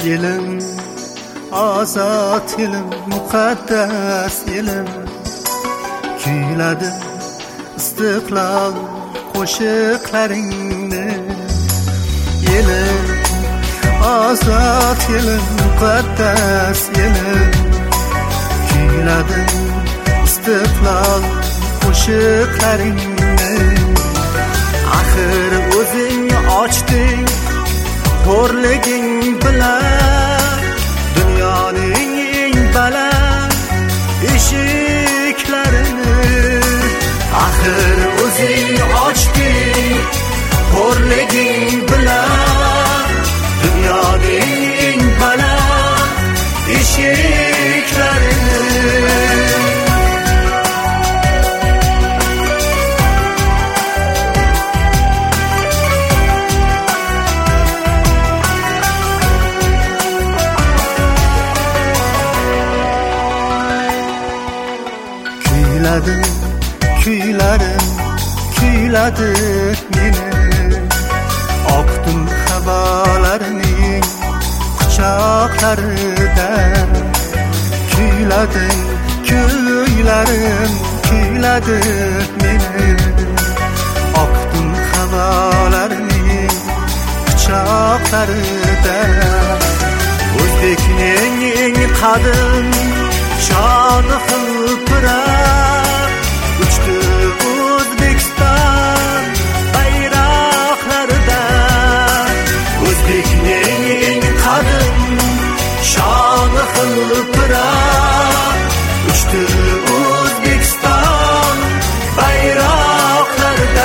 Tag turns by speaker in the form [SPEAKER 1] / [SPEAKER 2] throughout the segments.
[SPEAKER 1] Yelim azat, yelim muqaddas, yelim kuyladi istiqlol qo'shiqlaringni. Yelim azat, yelim muqaddas, yelim kuyladi istiqlol qo'shiqlaringni. Axir o'zing ochding xo'rliging bilan dunyoning eng baland eshiklarini. Axir o'zing ochding xo'rliging bilan dunyoning eng baland eshiklarini. Kuylarim kuyladi meni, oqdim havolarning quchoqlarida. Kuylarim kuyladi meni, oqdim havolarning quchoqlarida. O'zbekning eng qadim shoni hilpirab uchdi O'zbekiston bayroqlarida. O'zbekning eng qadim shoni hilpirab uchdi O'zbekiston bayroqlarida.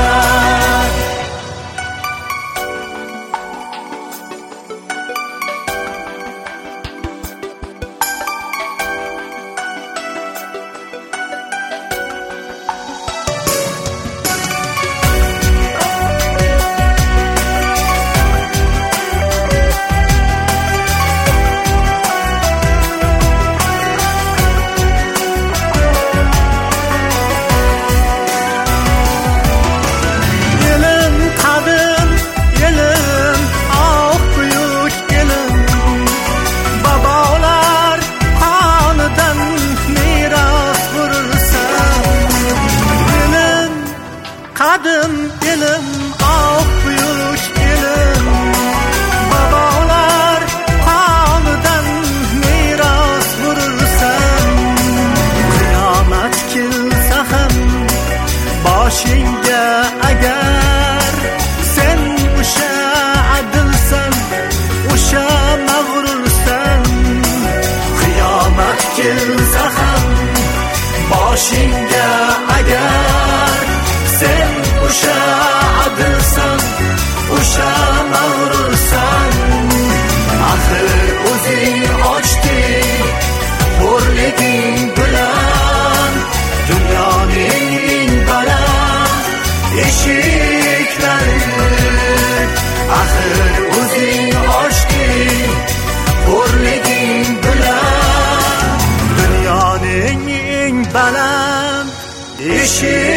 [SPEAKER 1] Qadim elim, oq buyuk elim, babolar qonidan meros bo'lsan. Qiyomat kelsa ham boshingga agar sen o'sha adilsan, o'sha mag'rursan. Qiyomat kelsa ham boshingga agar sen o'sha adilsan, o'sha mag'rursan. Axir o'zing ochding xo'rliging bilan dunyoning eng baland eshiklarini. Axir o'zing ochding xo'rliging bilan dunyoning eng baland eshiklarini.